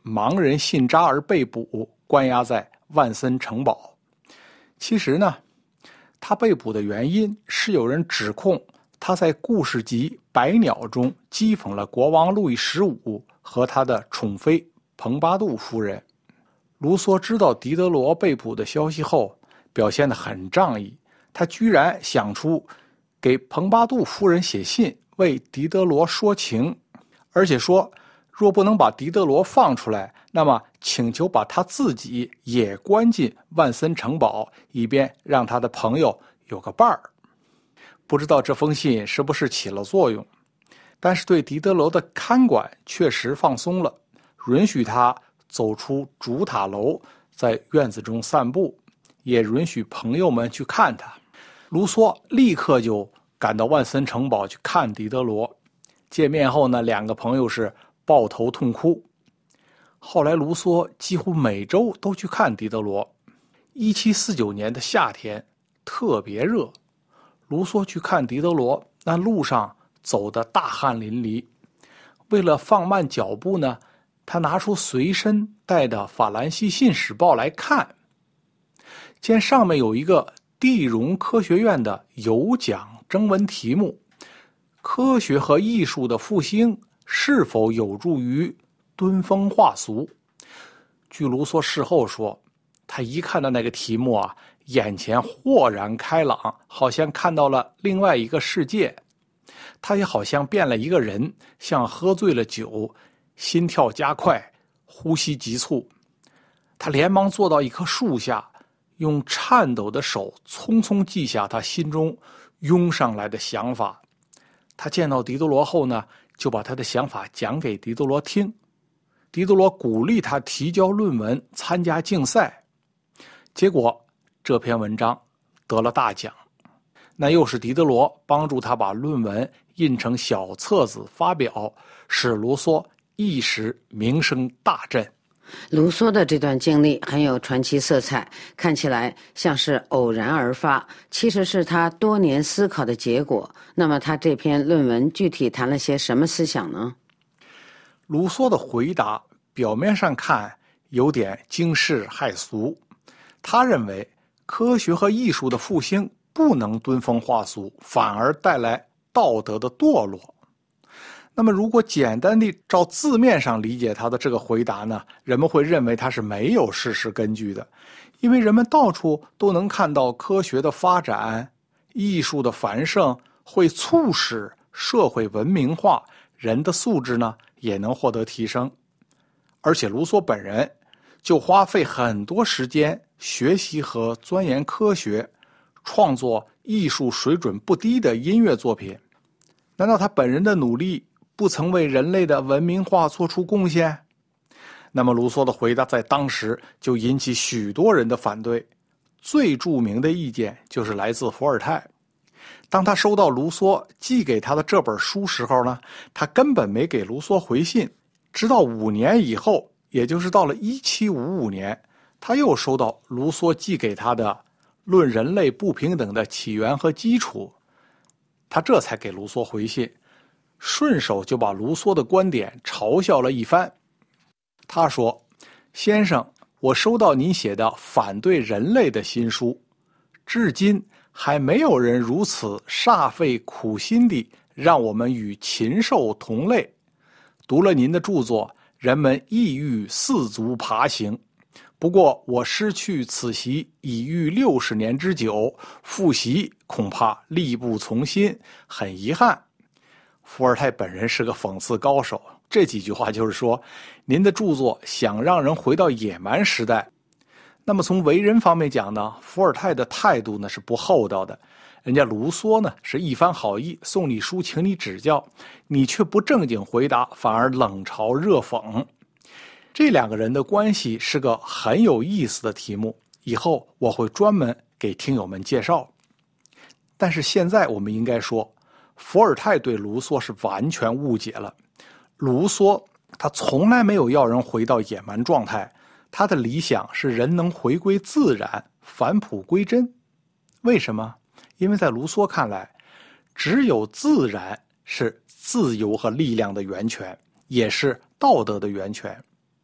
盲人信札而被捕，关押在万森城堡。其实呢，他被捕的原因是有人指控他在故事集《百鸟》中讥讽了国王路易15和他的宠妃蓬巴杜夫人。卢梭知道狄德罗被捕的消息后，表现得很仗义，他居然想出给蓬巴杜夫人写信为狄德罗说情，而且说若不能把狄德罗放出来，那么请求把他自己也关进万森城堡，以便让他的朋友有个伴儿。不知道这封信是不是起了作用，但是对狄德罗的看管确实放松了，允许他走出主塔楼，在院子中散步，也允许朋友们去看他。卢梭立刻就赶到万森城堡去看狄德罗。见面后呢，两个朋友是抱头痛哭。后来卢梭几乎每周都去看狄德罗。1749年的夏天特别热，卢梭去看狄德罗，那路上走得大汗淋漓。为了放慢脚步呢，他拿出随身带的《法兰西信使报》来看，见上面有一个地荣科学院的有奖征文题目：科学和艺术的复兴是否有助于敦风化俗？据卢梭事后说，他一看到那个题目啊，眼前豁然开朗，好像看到了另外一个世界。他也好像变了一个人，像喝醉了酒，心跳加快，呼吸急促。他连忙坐到一棵树下，用颤抖的手匆匆记下他心中涌上来的想法。他见到狄德罗后呢，就把他的想法讲给狄德罗听。狄德罗鼓励他提交论文，参加竞赛。结果这篇文章得了大奖。那又是狄德罗帮助他把论文印成小册子发表，使卢梭一时名声大振。 卢梭的这段经历很有传奇色彩，看起来像是偶然而发，其实是他多年思考的结果。那么他这篇论文具体谈了些什么思想呢？ 卢梭的回答表面上看有点惊世骇俗。他认为科学和艺术的复兴不能敦风化俗，反而带来道德的堕落。那么如果简单地照字面上理解他的这个回答呢，人们会认为他是没有事实根据的，因为人们到处都能看到科学的发展，艺术的繁盛会促使社会文明化，人的素质呢也能获得提升。而且卢梭本人就花费很多时间学习和钻研科学，创作艺术水准不低的音乐作品。难道他本人的努力不曾为人类的文明化做出贡献？那么卢梭的回答在当时就引起许多人的反对。最著名的意见就是来自伏尔泰。当他收到卢梭寄给他的这本书时候呢，他根本没给卢梭回信。直到5年以后，也就是到了1755年，他又收到卢梭寄给他的《论人类不平等的起源和基础》，他这才给卢梭回信，顺手就把卢梭的观点嘲笑了一番。他说：先生，我收到您写的反对人类的新书，至今还没有人如此煞费苦心地让我们与禽兽同类。读了您的著作，人们意欲四足爬行。不过我失去此席已逾60年之久，复习恐怕力不从心，很遗憾。伏尔泰本人是个讽刺高手，这几句话就是说，您的著作想让人回到野蛮时代。那么从为人方面讲呢，伏尔泰的态度呢是不厚道的。人家卢梭呢是一番好意，送你书请你指教，你却不正经回答，反而冷嘲热讽。这两个人的关系是个很有意思的题目，以后我会专门给听友们介绍。但是现在我们应该说，伏尔泰对卢梭是完全误解了。卢梭他从来没有要人回到野蛮状态，他的理想是人能回归自然，返璞归真。为什么？因为在卢梭看来，只有自然是自由和力量的源泉，也是道德的源泉。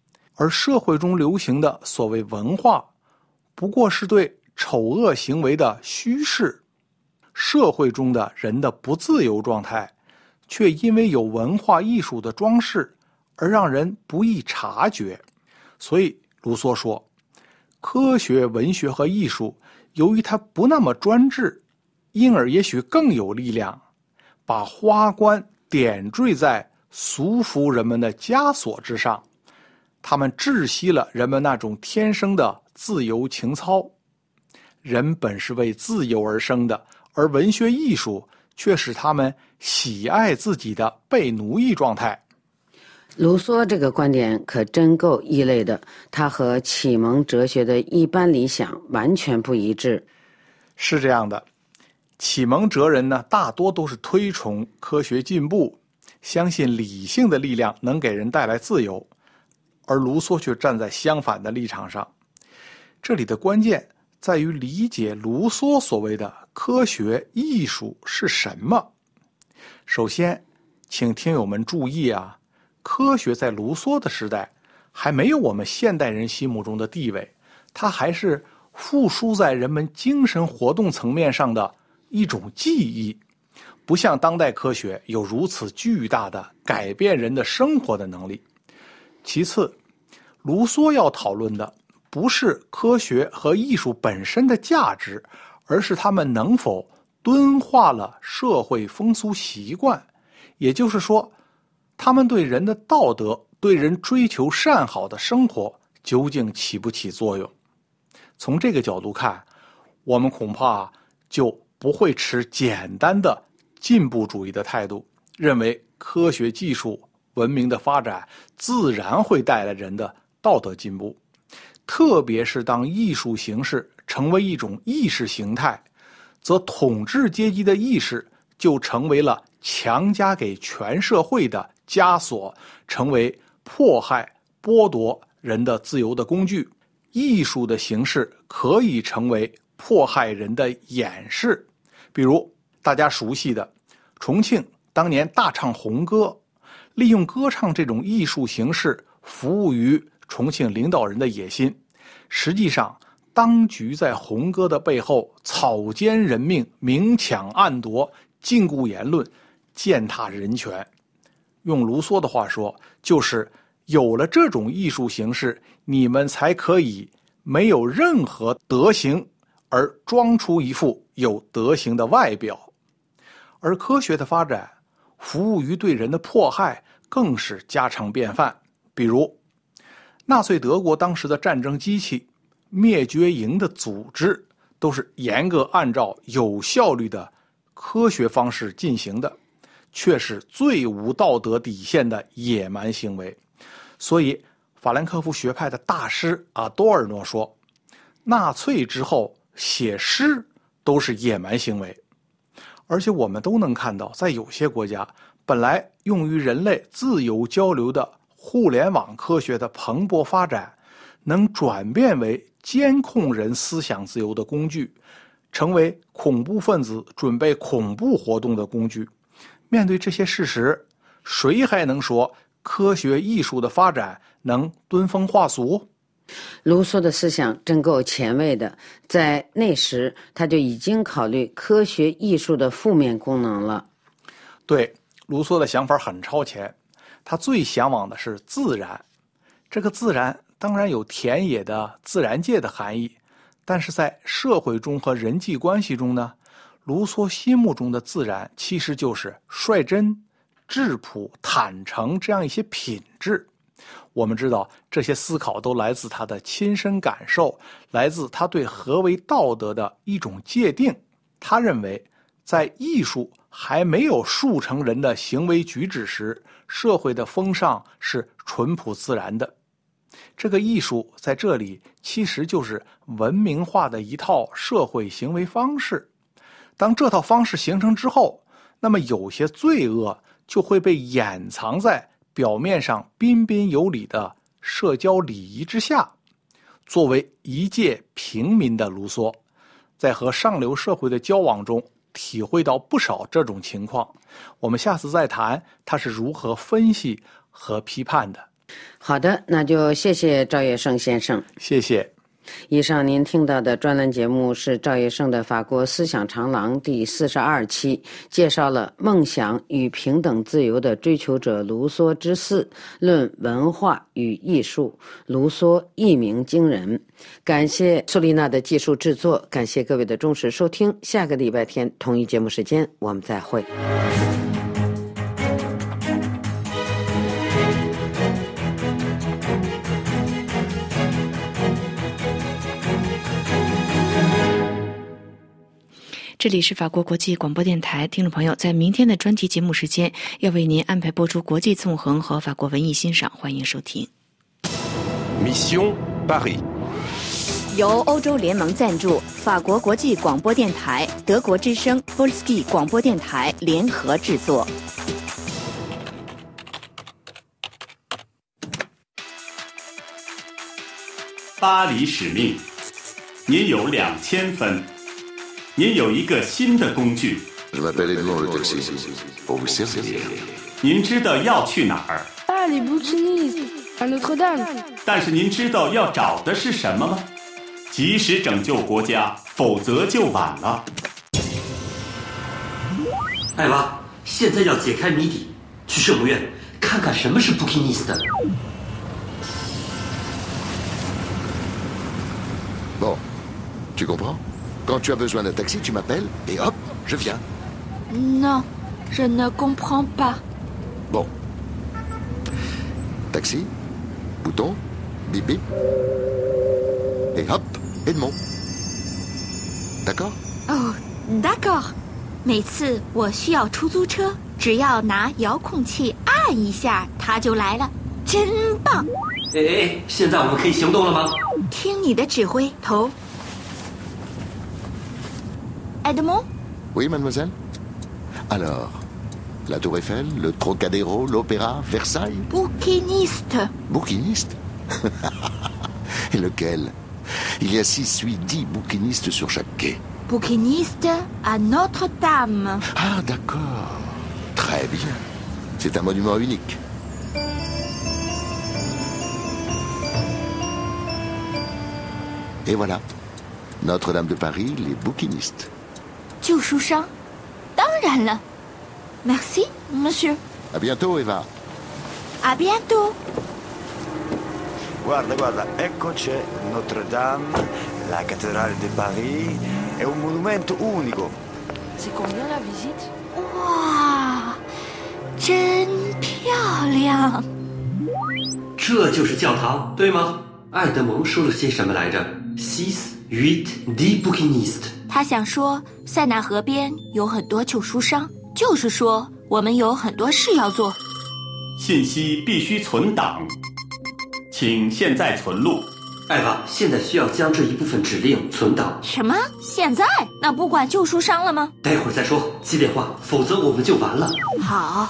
而社会中流行的所谓文化，不过是对丑恶行为的虚饰。社会中的人的不自由状态，却因为有文化艺术的装饰而让人不易察觉。所以卢梭说，科学、文学和艺术由于它不那么专制，因而也许更有力量，把花冠点缀在俗服人们的枷锁之上，他们窒息了人们那种天生的自由情操。人本是为自由而生的，而文学艺术却使他们喜爱自己的被奴役状态。 卢梭这个观点可真够异类的，他和启蒙哲学的一般理想完全不一致。 是这样的，启蒙哲人呢，大多都是推崇科学进步，相信理性的力量能给人带来自由，而卢梭却站在相反的立场上。这里的关键在于理解卢梭所谓的科学艺术是什么。首先，请听友们注意啊，科学在卢梭的时代还没有我们现代人心目中的地位，它还是附属在人们精神活动层面上的一种技艺，不像当代科学有如此巨大的改变人的生活的能力。其次，卢梭要讨论的不是科学和艺术本身的价值，而是他们能否敦化了社会风俗习惯，也就是说，他们对人的道德、对人追求善好的生活究竟起不起作用。从这个角度看，我们恐怕就不会持简单的进步主义的态度，认为科学技术文明的发展自然会带来人的道德进步。特别是当艺术形式成为一种意识形态，则统治阶级的意识就成为了强加给全社会的枷锁，成为迫害、剥夺人的自由的工具。艺术的形式可以成为迫害人的掩饰，比如大家熟悉的重庆当年大唱红歌，利用歌唱这种艺术形式服务于重庆领导人的野心。实际上，当局在红歌的背后草菅人命，明抢暗夺，禁锢言论，践踏人权。用卢梭的话说，就是有了这种艺术形式，你们才可以没有任何德行，而装出一副有德行的外表。而科学的发展服务于对人的迫害更是家常便饭。比如纳粹德国当时的战争机器、灭绝营的组织，都是严格按照有效率的科学方式进行的，却是最无道德底线的野蛮行为。所以法兰克福学派的大师阿多尔诺说，纳粹之后写诗都是野蛮行为。而且我们都能看到，在有些国家，本来用于人类自由交流的互联网科学的蓬勃发展，能转变为监控人思想自由的工具，成为恐怖分子准备恐怖活动的工具。面对这些事实，谁还能说科学艺术的发展能敦风化俗？ 卢梭的思想真够前卫的，在那时他就已经考虑科学艺术的负面功能了。 对，卢梭的想法很超前，他最向往的是自然。这个自然当然有田野的自然界的含义，但是在社会中和人际关系中呢，卢梭心目中的自然其实就是率真、质朴、坦诚这样一些品质。我们知道这些思考都来自他的亲身感受，来自他对何为道德的一种界定。他认为在艺术还没有塑成人的行为举止时，社会的风尚是淳朴自然的。这个艺术在这里其实就是文明化的一套社会行为方式。当这套方式形成之后，那么有些罪恶就会被掩藏在表面上彬彬有礼的社交礼仪之下。作为一介平民的卢梭，在和上流社会的交往中体会到不少这种情况。我们下次再谈他是如何分析和批判的。 好的，那就谢谢赵业胜先生。 谢谢。 以上您听到的专栏节目是赵业胜的法国思想长廊第42期，介绍了梦想与平等自由的追求者卢梭之4，论文化与艺术。卢梭一鸣惊人。感谢苏丽娜的技术制作，感谢各位的忠实收听。下个礼拜天同一节目时间我们再会。 这里是法国国际广播电台，听众朋友，在明天的专题节目时间，要为您安排播出国际纵横和法国文艺欣赏，欢迎收听。 Mission Paris， 由欧洲联盟赞助，法国国际广播电台、德国之声、Polski 广播电台联合制作。 巴黎使命，您有2000分。您有一个新的工具。您知道要去哪儿？但是您知道要找的是什么吗？及时拯救国家，否则就晚了。 艾娃，现在要解开谜底，去圣母院看看什么是布基尼斯的。 Bon, tu comprends?Quand tu as besoin d'un taxi, tu m'appelles et hop, je viens. Non, je ne comprends pas. Bon. Taxi, bouton, bip bip, et hop, Edmond. D'accord? Oh, d'accord. 每次我需要出租车，只要拿遥控器按一下，它就来了，真棒！ 哎，现在我们可以行动了吗？ 听你的指挥，头。Edmond? Oui, mademoiselle. Alors, la Tour Eiffel, le Trocadéro, l'Opéra, Versailles? Bouquiniste. Bouquiniste? Et lequel? Il y a 6, 8, 10 bouquinistes sur chaque quai. Bouquiniste à Notre-Dame. Ah, d'accord. Très bien. C'est un monument unique. Et voilà. Notre-Dame de Paris, les bouquinistes. 旧书商，当然了。Merci, monsieur. À bientôt, Eva. À bientôt. Guarda, guarda, ecco c'è Notre-Dame, la cattedrale di Paris, è un monumento unico. C'est combien la visite? 哇，真漂亮！ 这就是教堂，对吗？爱德蒙说了些什么来着 ？6, 8, 10 bouquinistes。 他想说，塞纳河边有很多旧书商，就是说我们有很多事要做。 信息必须存档，请现在存录。 艾娃，现在需要将这一部分指令存档。 什么？现在？那不管旧书商了吗？ 待会儿再说，接电话，否则我们就完了。 好。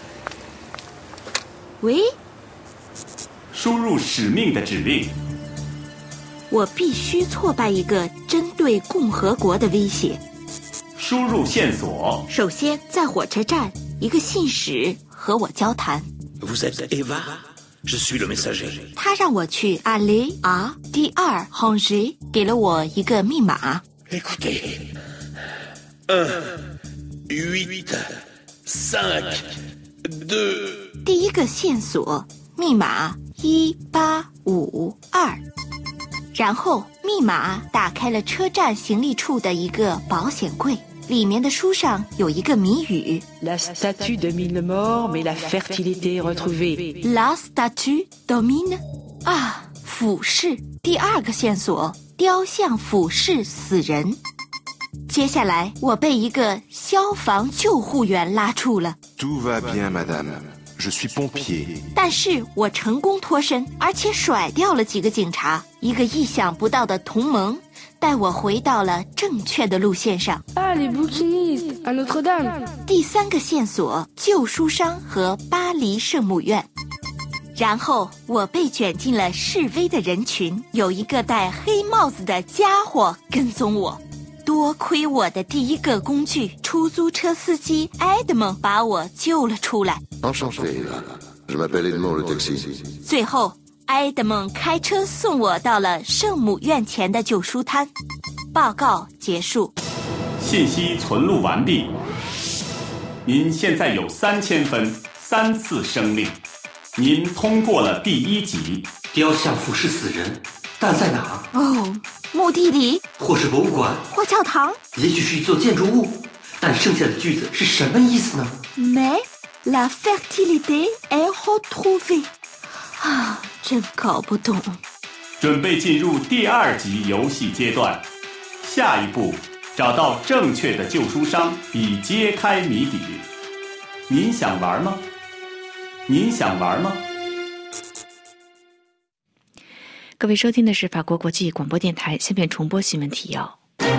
喂？ 输入使命的指令。 我必须挫败一个针对共和国的威胁。 输入线索。 首先，在火车站，一个信使和我交谈。 Vous êtes Eva? Je suis le messager. 他让我去阿雷啊第2 Angers， 给了我一个密码。 Écoutez, 1, 8, 5, 2。 第一个线索，密码1852。然后密码打开了车站行李处的一个保险柜，里面的书上有一个谜语 La statue domine le mort, mais la fertilité est retrouvée. La statue domine 啊，俯视。第二个线索，雕像俯视死人。接下来我被一个消防救护员拉住了。 Tout va bien, madame.Je suis pompier. 但是我成功脱身，而且甩掉了几个警察，一个意想不到的同盟，带我回到了正确的路线上。 Ah, les bouquinistes à Notre-Dame. 第三个线索，旧书商和巴黎圣母院。然后我被卷进了示威的人群，有一个戴黑帽子的家伙跟踪我。多亏我的第一个工具出租车司机 Edmond 把我救了出来。 Enchanté, Je m'appelle Edmond le taxi。 最后，埃德蒙开车送我到了圣母院前的旧书摊。报告结束。 信息存录完毕。您现在有3000分，3次生命。您通过了第1级。 雕像俯视死人，但在哪？ 哦，墓地里， 或是博物馆， 或教堂， 也许是一座建筑物。但剩下的句子是什么意思呢 ？Mais la fertilité est retrouvée。真搞不懂。 准备进入第2级游戏阶段，下一步找到正确的旧书商，以揭开谜底。您想玩吗？您想玩吗？ 各位收听的是法国国际广播电台，下面重播新闻提要。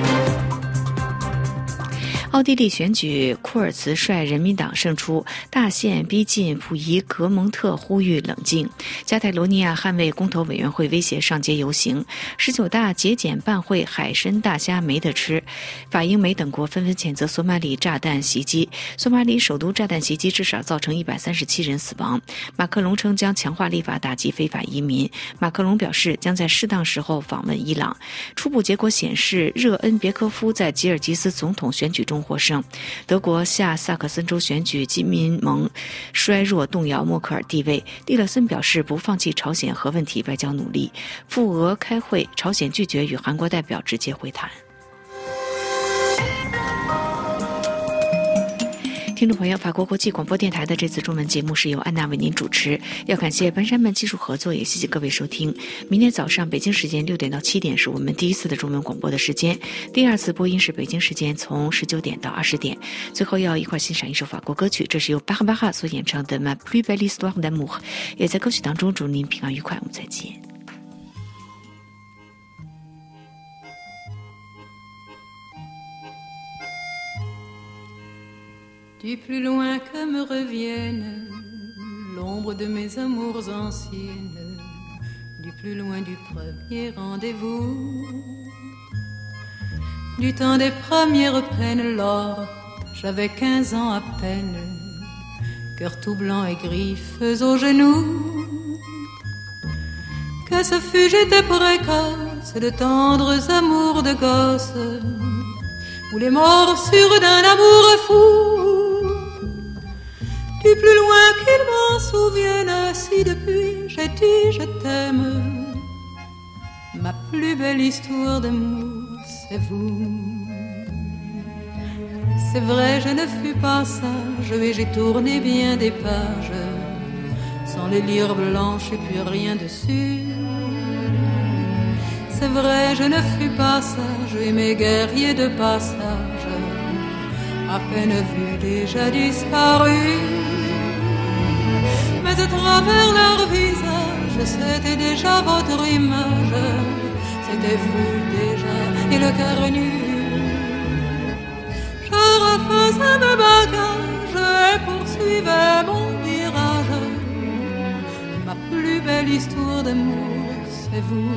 奥地利选举，库尔茨率人民党胜出，大限逼近，溥仪格蒙特呼吁冷静。加泰罗尼亚捍卫公投委员会威胁上街游行。19大节俭办会，海参大虾没得吃。法英美等国纷纷谴责索马里炸弹袭击。索马里首都炸弹袭击至少造成137人死亡。马克龙称将强化立法打击非法移民。马克龙表示将在适当时候访问伊朗。初步结果显示，热恩别科夫在吉尔吉斯总统选举中获胜。德国下萨克森州选举，基民盟衰弱，动摇默克尔地位。蒂勒森表示不放弃朝鲜核问题外交努力。赴俄开会，朝鲜拒绝与韩国代表直接会谈。听众朋友，法国国际广播电台的这次中文节目是由安娜为您主持，要感谢班山们技术合作，也谢谢各位收听。明天早上北京时间6点到7点是我们第1次的中文广播的时间，第2次播音是北京时间从19点到20点。最后要一块欣赏一首法国歌曲，这是由巴赫巴哈所演唱的 Ma plus belle histoire d'amour， 也在歌曲当中祝您平安愉快，我们再见。 Du plus loin que me revienne l'ombre de mes amours anciennes, du plus loin du premier rendez-vous, du temps des premières peines, lors j'avais 15 ans à peine, cœur tout blanc et griffes aux genoux. Que ce fut, j'étais précoce, de tendres amours de gosse, ou les morsures d'un amour fou. Du plus loin qu'il m'en souvienne, si depuis j'ai dit je t'aime, ma plus belle histoire d'amour, c'est vous. C'est vrai, je ne fus pas sage et j'ai tourné bien des pages, sans les lire blanches et puis rien dessus. C'est vrai, je ne fus pas sage et mes guerriers de passage, à peine vus déjà disparus. Mais à travers leur visage, c'était déjà votre image, c'était vous déjà et le cœur nu. Je refaisais mes bagages et poursuivais mon virage. Ma plus belle histoire d'amour, c'est vous.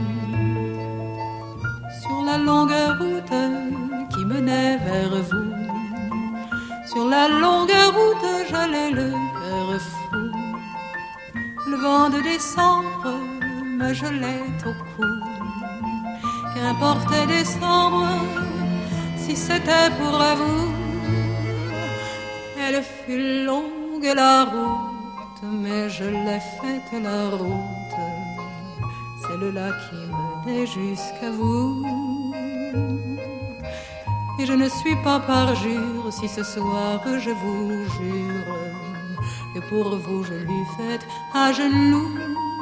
Sur la longue route qui menait vers vous, sur la longue route j'allais le cœur fou. Le vent de décembre me gelait au cou. Qu'importait décembre si c'était pour vous. Elle fut longue la route, mais je l'ai faite la route, celle-là qui menait jusqu'à vous. Et je ne suis pas parjure si ce soir je vous jure que pour vous je l'eus faite à genoux.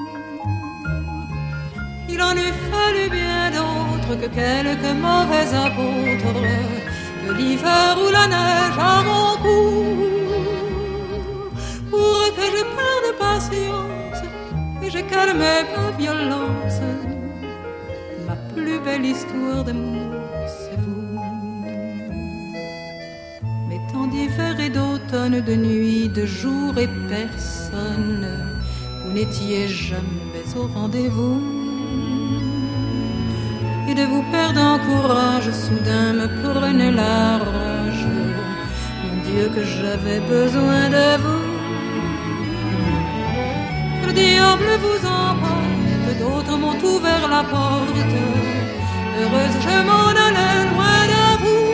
Il en eût fallu bien d'autres que quelques mauvais apôtres, que l'hiver ou la neige à mon cou, pour que je perde patience et je calmé ma violence. Ma plus belle histoire d'amour, c'est vous. Mes temps d'hiver et d'automne, de nuit, de jour et personne, vous n'étiez jamais au rendez-vous. Et de vous perdre en courage, soudain me prenait la rage. Mon Dieu, que j'avais besoin de vous. le diable vous emporte, d'autres m'ont ouvert la porte. Heureuse, je m'en allais loin de vous.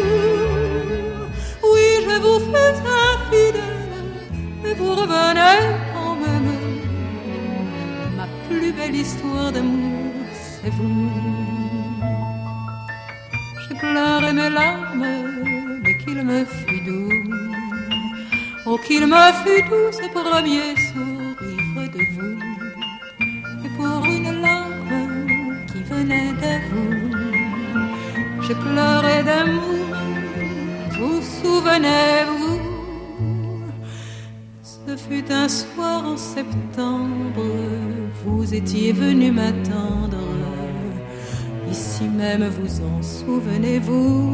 Oui, je vous fais infidèle, et vous revenez quand même. Ma plus belle histoire d'amour, c'est vous. J'ai pleuré mes larmes, mais qu'il me fut doux. Oh, qu'il me fut doux ce premier sourire de vous. Et pour une larme qui venait de vous, j'ai pleuré d'amour, vous souvenez-vous? Ce fut un soir en septembre, vous étiez venu m'attendre. Ici même, vous en souvenez-vous?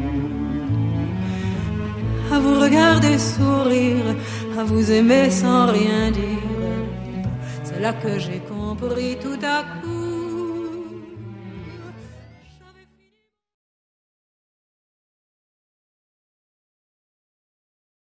À vous regarder sourire, à vous aimer sans rien dire, c'est là que j'ai compris tout à coup